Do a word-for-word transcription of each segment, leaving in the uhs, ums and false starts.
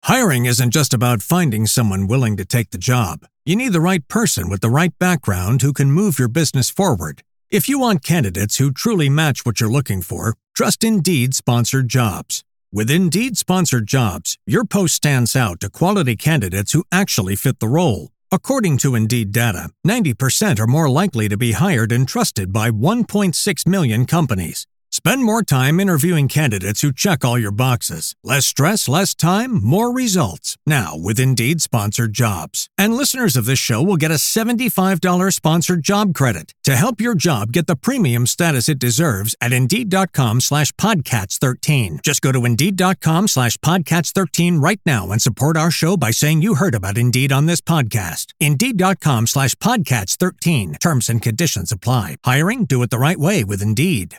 Hiring isn't just about finding someone willing to take the job. You need the right person with the right background who can move your business forward. If you want candidates who truly match what you're looking for, trust Indeed Sponsored Jobs. With Indeed Sponsored Jobs, your post stands out to quality candidates who actually fit the role. According to Indeed data, ninety percent are more likely to be hired and trusted by one point six million companies. Spend more time interviewing candidates who check all your boxes. Less stress, less time, more results. Now with Indeed Sponsored Jobs. And listeners of this show will get a seventy-five dollars sponsored job credit to help your job get the premium status it deserves at Indeed.com slash Podcats13. Just go to Indeed.com slash Podcats13 right now and support our show by saying you heard about Indeed on this podcast. Indeed.com slash Podcats13. Terms and conditions apply. Hiring? Do it the right way with Indeed.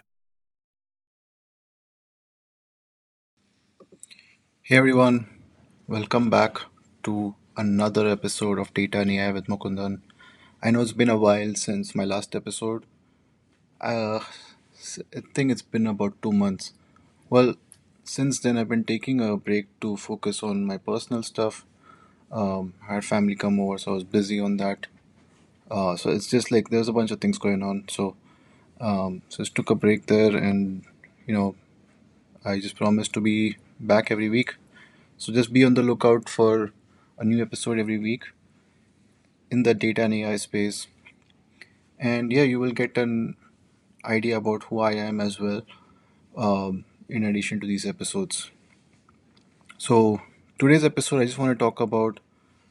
Hey everyone, welcome back to another episode of Data and A I with Mukundan. I know it's been a while since my last episode. Uh, s- I think it's been about two months. Well, since then I've been taking a break to focus on my personal stuff. Um, I had family come over, so I was busy on that. Uh, so it's just like there's a bunch of things going on. So, um, so just took a break there, and you know, I just promised to be back every week. So just be on the lookout for a new episode every week in the data and A I space. And yeah, you will get an idea about who I am as well, um, in addition to these episodes. So today's episode, I just want to talk about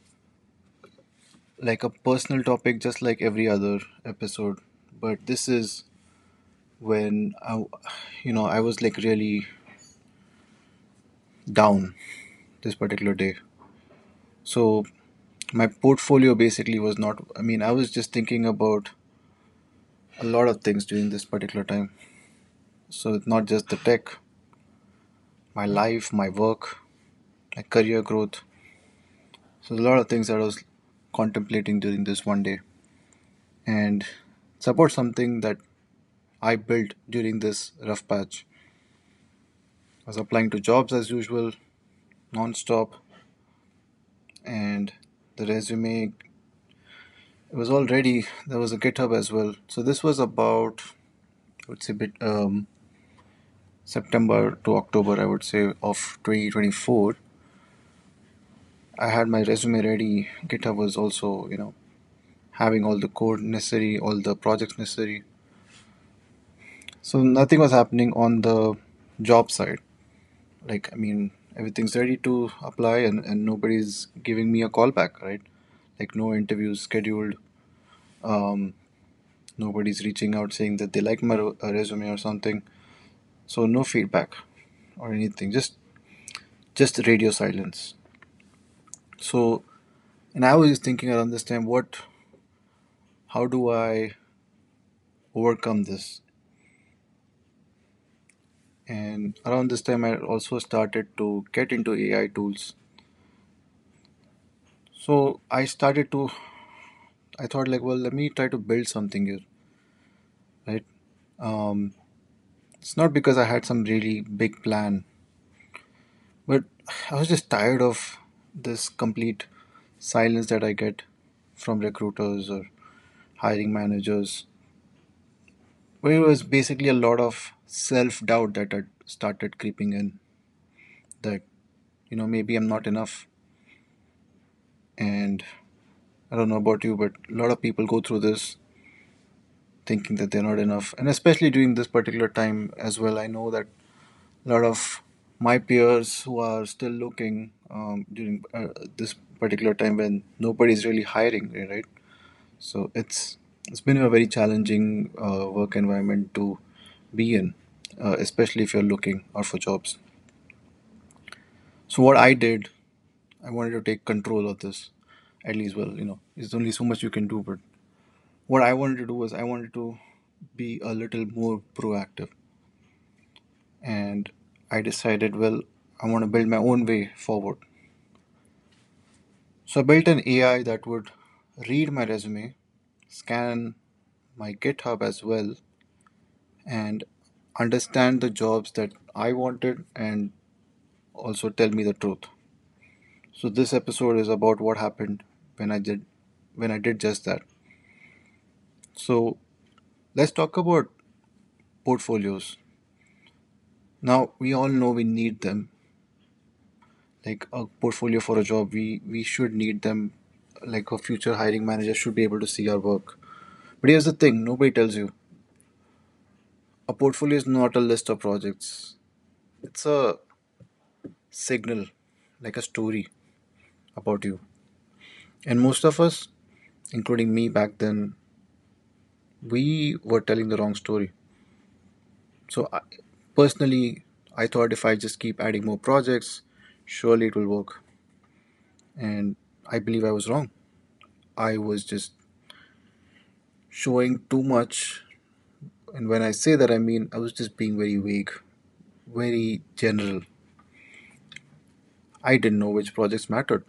like a personal topic, just like every other episode. But this is when I, you know, I was like really down this particular day. So my portfolio basically was not. I mean, I was just thinking about a lot of things during this particular time. So it's not just the tech, my life, my work, my career growth. So a lot of things that I was contemplating during this one day. And it's about something that I built during this rough patch. I was applying to jobs as usual, non-stop, and the resume, it was all ready. There was a GitHub as well. So this was about, I would say, bit um, September to October, I would say, of twenty twenty-four. I had my resume ready. GitHub was also, you know, having all the code necessary, all the projects necessary. So nothing was happening on the job side. Like, I mean, everything's ready to apply, and, and nobody's giving me a call back, right? Like, no interviews scheduled. Um, Nobody's reaching out saying that they like my ro- uh, resume or something. So no feedback or anything. Just just radio silence. So, and I was thinking around this time, what, how do I overcome this? And around this time, I also started to get into A I tools. So I started to, I thought like, well, let me try to build something here, right? Um, it's not because I had some really big plan, but I was just tired of this complete silence that I get from recruiters or hiring managers, where it was basically a lot of self doubt that had started creeping in, that, you know, maybe I'm not enough. And I don't know about you, but a lot of people go through this thinking that they're not enough. And especially during this particular time as well, I know that a lot of my peers who are still looking, um, during uh, this particular time when nobody's really hiring, right? So it's it's been a very challenging uh, work environment to be in, uh, especially if you're looking out for jobs. So what I did, I wanted to take control of this. At least, well, you know, there's only so much you can do, but what I wanted to do was I wanted to be a little more proactive. And I decided, well, I want to build my own way forward. So I built an A I that would read my resume, scan my GitHub as well, and understand the jobs that I wanted and also tell me the truth. So this episode is about what happened when I did when I did just that. So let's talk about portfolios. Now we all know we need them. Like a portfolio for a job, we we should need them. Like a future hiring manager should be able to see our work. But here's the thing: nobody tells you. A portfolio is not a list of projects. It's a signal, like a story about you. And most of us, including me back then, we were telling the wrong story. So, I, personally, I thought if I just keep adding more projects, surely it will work. And I believe I was wrong. I was just showing too much. And when I say that, I mean I was just being very vague, very general. I didn't know which projects mattered,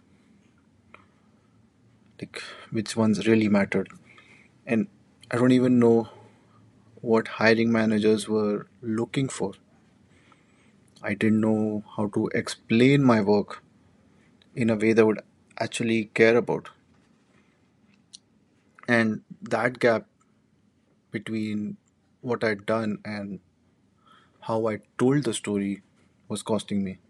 like which ones really mattered. And I don't even know what hiring managers were looking for. I didn't know how to explain my work in a way they would actually care about. And that gap between what I'd done and how I told the story was costing me.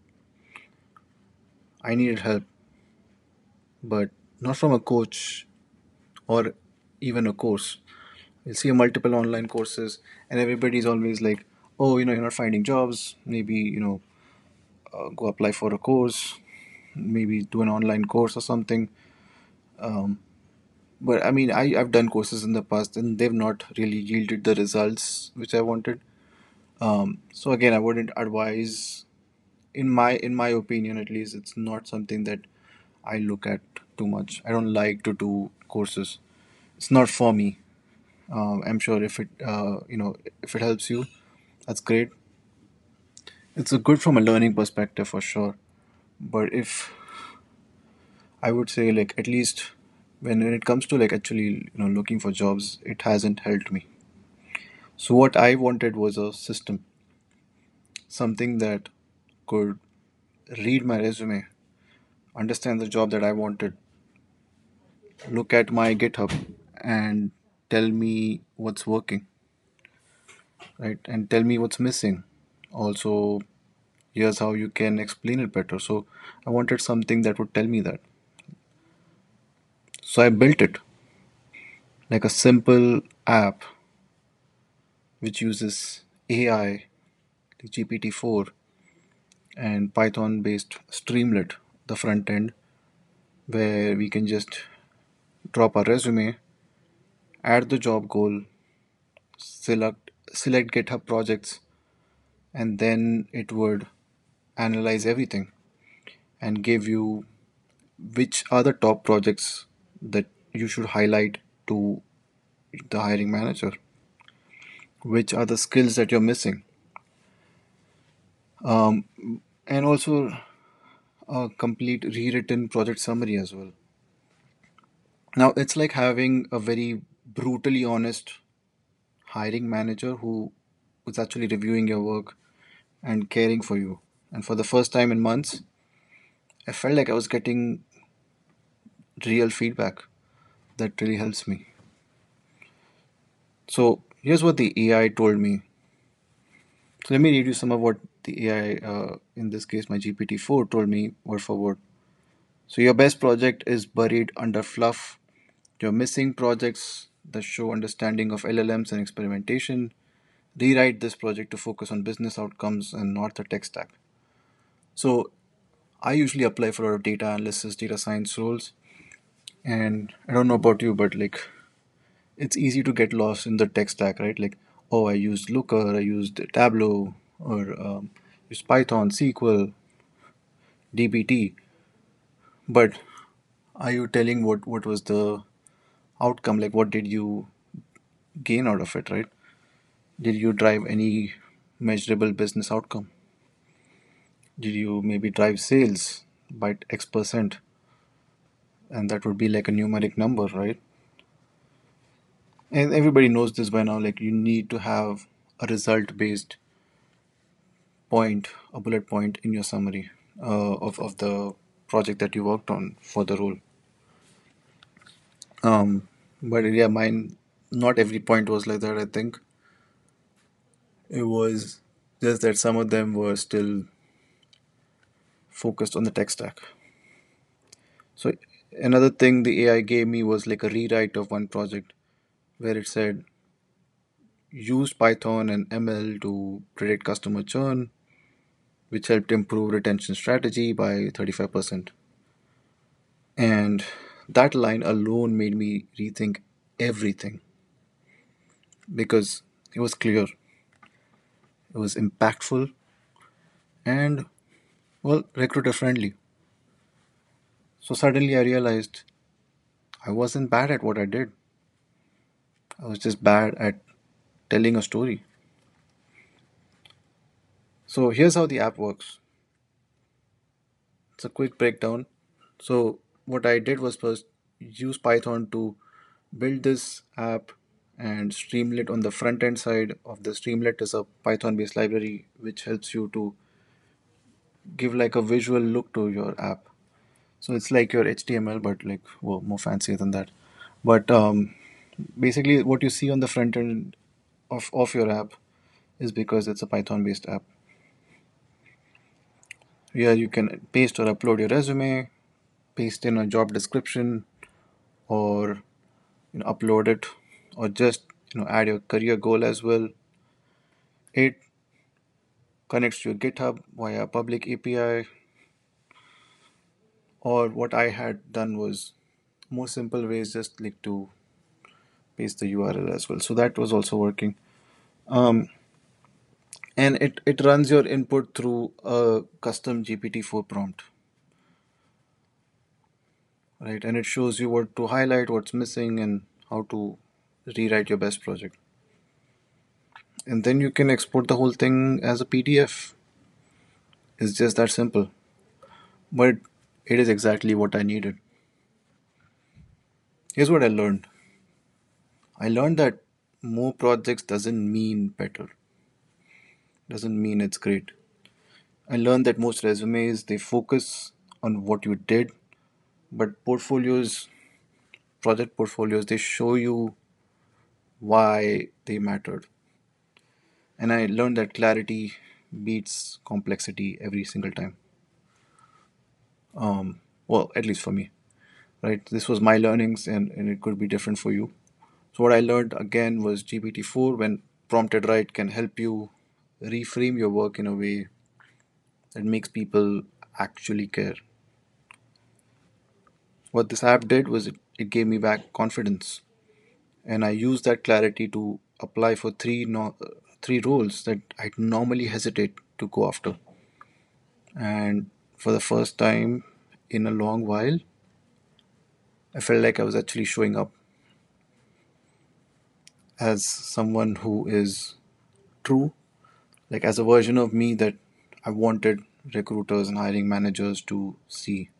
I needed help, but not from a coach or even a course. You'll see multiple online courses, and everybody's always like, oh, you know, you're not finding jobs. Maybe, you know, uh, go apply for a course, maybe do an online course or something. Um, but I mean, I, I've done courses in the past and they've not really yielded the results which I wanted. Um, so again, I wouldn't advise, in my in my opinion at least, it's not something that I look at too much. I don't like to do courses. It's not for me. Um, I'm sure if it uh, you know if it helps you, that's great. It's a good from a learning perspective for sure. But if I would say like at least when, when it comes to like actually you know looking for jobs, it hasn't helped me. So what I wanted was a system, something that could read my resume, understand the job that I wanted, look at my GitHub, and tell me what's working, right? And tell me what's missing. Also, here's how you can explain it better. So I wanted something that would tell me that. So I built it like a simple app which uses A I, like G P T four, and Python based Streamlit, the front end, where we can just drop our resume, add the job goal, select select GitHub projects, and then it would analyze everything and give you which are the top projects that you should highlight to the hiring manager, which are the skills that you're missing, um, and also a complete rewritten project summary as well. Now it's like having a very brutally honest hiring manager who was actually reviewing your work and caring for you. And for the first time in months, I felt like I was getting real feedback that really helps me. So here's what the A I told me. So let me read you some of what the A I, uh, in this case my G P T four, told me word for word. So your best project is buried under fluff. You're missing projects that show understanding of L L Ms and experimentation. Rewrite this project to focus on business outcomes and not the tech stack. So I usually apply for a lot of data analysis, data science roles, and I don't know about you, but like it's easy to get lost in the tech stack, right? Like, oh, I used Looker, I used Tableau, or um, used Python, S Q L, D B T. But are you telling what what was the outcome? Like, what did you gain out of it, right? Did you drive any measurable business outcome? Did you maybe drive sales by X percent? And that would be like a numeric number, right? And everybody knows this by now. Like, you need to have a result based point, a bullet point in your summary uh, of, of the project that you worked on for the role. Um, but yeah, mine, not every point was like that. I think it was just that some of them were still focused on the tech stack. So another thing the A I gave me was like a rewrite of one project where it said use Python and M L to predict customer churn, which helped improve retention strategy by thirty-five percent. And that line alone made me rethink everything because it was clear, it was impactful, and well, recruiter friendly. So suddenly I realized I wasn't bad at what I did. I was just bad at telling a story. So here's how the app works. It's a quick breakdown. So what I did was first use Python to build this app, and Streamlit on the front end side of the Streamlit is a Python based library which helps you to give like a visual look to your app. So it's like your H T M L but like, well, more fancy than that. But um, basically what you see on the front end of, of your app is because it's a Python based app. Here you can paste or upload your resume, paste in a job description, or you know upload it, or just you know add your career goal as well. It connects to your GitHub via public A P I, or what I had done was more simple ways, just like to paste the U R L as well. So that was also working. Um, and it, it runs your input through a custom G P T four prompt, right? And it shows you what to highlight, what's missing, and how to rewrite your best project. And then you can export the whole thing as a P D F. It's just that simple. But it is exactly what I needed. Here's what I learned. I learned that more projects doesn't mean better. Doesn't mean it's great. I learned that most resumes they focus on what you did, but portfolios, project portfolios, they show you why they mattered. And I learned that clarity beats complexity every single time. Um, well, at least for me, right? This was my learnings, and, and it could be different for you. So what I learned again was G P T four, when prompted right, can help you reframe your work in a way that makes people actually care. What this app did was it, it gave me back confidence, and I used that clarity to apply for three no, uh, three roles that I'd normally hesitate to go after. And for the first time in a long while, I felt like I was actually showing up as someone who is true, like as a version of me that I wanted recruiters and hiring managers to see.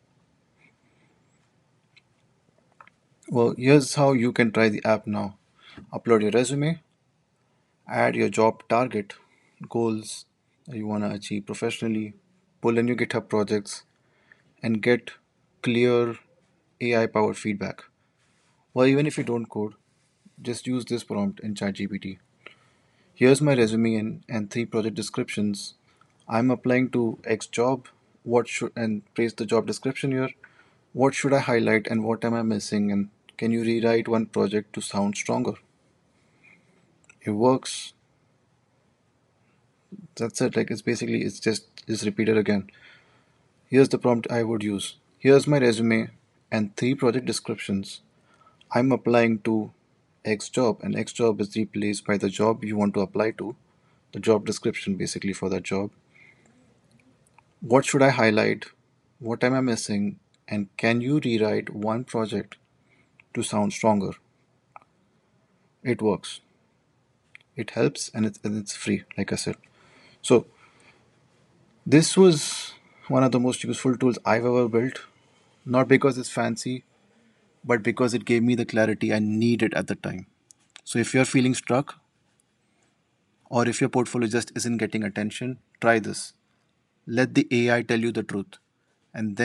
Well, here's how you can try the app now. Upload your resume, add your job target, goals that you want to achieve professionally, pull in your GitHub projects, and get clear A I powered feedback. Well, even if you don't code, just use this prompt in ChatGPT. Here's my resume and, and three project descriptions. I'm applying to X job. What should and paste the job description here. What should I highlight and what am I missing? And can you rewrite one project to sound stronger? It works. That's it. Like it's basically it's just just repeated again. Here's the prompt I would use. Here's my resume and three project descriptions. I'm applying to X job, and X job is replaced by the job you want to apply to, the job description basically for that job. What should I highlight? What am I missing? And can you rewrite one project to sound stronger? It works. It helps, and it's, and it's free, like I said. So, this was one of the most useful tools I've ever built. Not because it's fancy, but because it gave me the clarity I needed at the time. So, if you're feeling stuck, or if your portfolio just isn't getting attention, try this. Let the A I tell you the truth, and then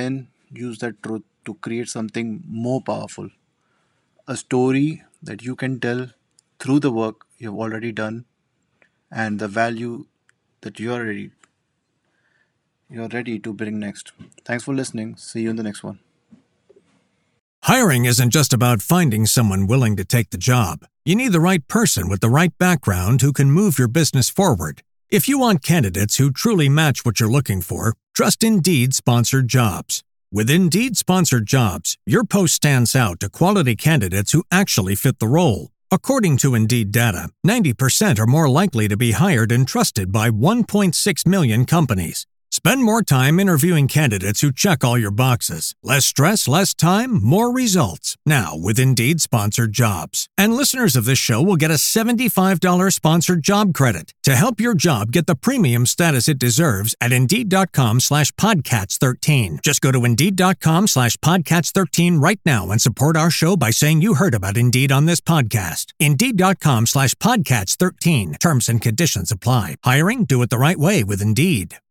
use that truth to create something more powerful. A story that you can tell through the work you've already done and the value that you're ready you're ready to bring next. Thanks for listening. See you in the next one. Hiring isn't just about finding someone willing to take the job. You need the right person with the right background who can move your business forward. If you want candidates who truly match what you're looking for, trust Indeed Sponsored Jobs. With Indeed Sponsored Jobs, your post stands out to quality candidates who actually fit the role. According to Indeed data, ninety percent are more likely to be hired and trusted by one point six million companies. Spend more time interviewing candidates who check all your boxes. Less stress, less time, more results. Now with Indeed Sponsored Jobs. And listeners of this show will get a seventy-five dollars sponsored job credit to help your job get the premium status it deserves at Indeed.com slash Podcats 13. Just go to Indeed.com slash Podcats 13 right now and support our show by saying you heard about Indeed on this podcast. Indeed.com slash Podcats 13. Terms and conditions apply. Hiring? Do it the right way with Indeed.